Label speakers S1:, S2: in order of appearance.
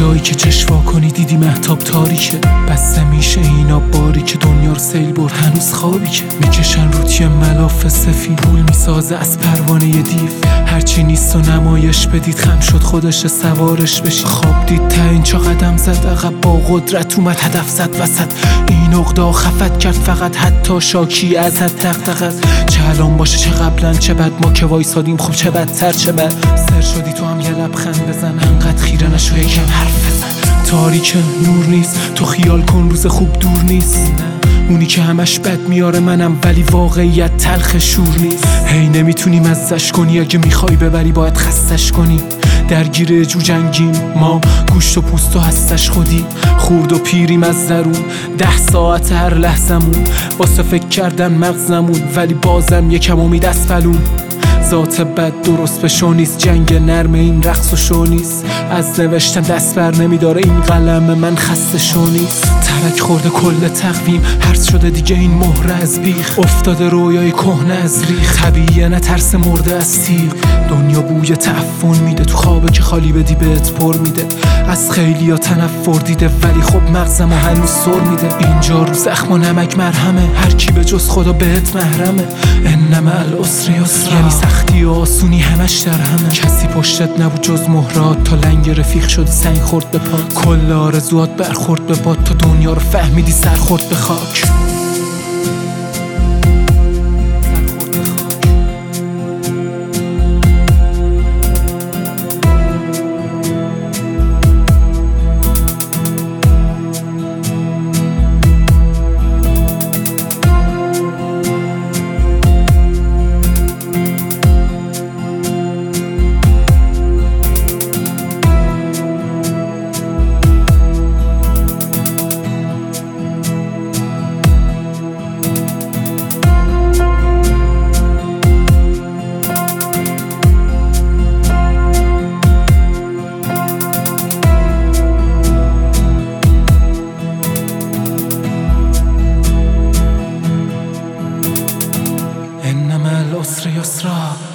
S1: جایی که چشوا کنی دیدی مهتاب تاریکه، بسته میشه اینا باری که دنیا رو سیل برد هنوز خوابی که میکشن رو تیه ملاف سفید، پول میسازه از پروانه دیو، هرچی نیست و نمایش بدید خم شد خودش سوارش بشی، خواب دید تا اینجا قدم زد عقب با قدرت اومد هدف زد وسط، این عقده خفت کرد فقط حتی شاکی ازت دغدغت، چه الان باشه چه قبلا چه بعد ما که وایسادیم خب چه بدتر چه بد، سر شدی تو هم یه لبخند بزن انقدر خیره نشو یکم حرف بزن، تاریک نور نیست تو خیال کن روز خوب دور نیست، اونی که همش بد میاره منم ولی واقعیت تلخ شور نیست، هی نمیتونیم ازش کنی اگه میخوای ببری باید خستش کنی، درگیر جو جنگیم ما گوشت و پوست و هستش خودی، خورد و پیریم از درون 10 ساعت هر لحظمون واسه فکر کردن مغزمون، ولی بازم یکم امید از فلون، ذات بد درست بشو نیست، جنگ نرم این رقص و شو نیست، از نوشتن دست بر نمیداره این قلم من خسته شو نیست، ترک خورده کل تقویم هرس شده دیگه این مهره از بیخ، افتاده رویای کهنه از ریخ، طبیعیه نه ترس مرده از تیغ، دنیا بوی تعفن میده تو خوابه که خالی بدی بهت پر میده، از خیلی ها تنفر دیده ولی خب مغزمو هنوز سر میده، اینجا رو زخم و نمک مرهمه هر کی به جز خدا بهت محرمه، انما العسر یسرا، یعنی سختی و آسونی همش در همه، کسی پشتت نبود جز مهرات تا لنگ رفیق شدی سنگ خورد به پات، کل آرزوات برخورد به باد تا دنیا رو فهمیدی سر خورد به خاک. العسر یسرا.